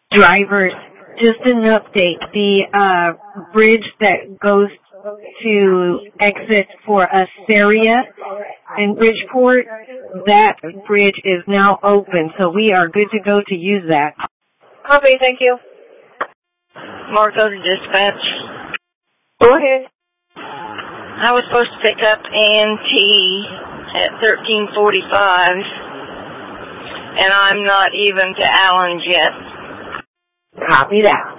Drivers, just an update. The bridge that goes to exit for Assyria in Bridgeport, that bridge is now open, so we are good to go to use that. Copy, thank you. Marco to dispatch. Go ahead. I was supposed to pick up A&T at 13:45, and I'm not even to Allen's yet. Copy that.